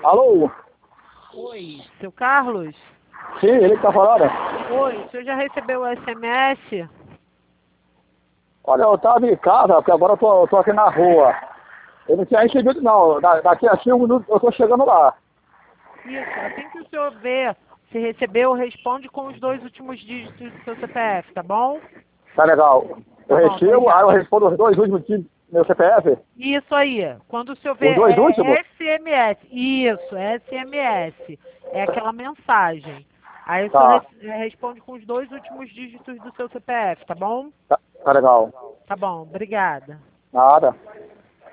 Alô? Oi, seu Carlos? Sim, ele que tá falando? Oi, o senhor já recebeu o SMS? Olha, eu tava em casa, porque agora eu tô aqui na rua. Eu não tinha recebido não. Daqui a 5 minutos eu tô chegando lá. Isso, assim que o senhor vê se recebeu, responde com os 2 últimos dígitos do seu CPF, tá bom? Tá legal. Eu Tá bom, recebo, aí eu obrigada. respondo os dois últimos do meu CPF. Isso aí, quando o senhor vê Os dois últimos? SMS, isso, SMS, é aquela mensagem. Aí o senhor Tá, responde com os 2 últimos dígitos do seu CPF, tá bom? tá legal. Tá bom, obrigada. Nada.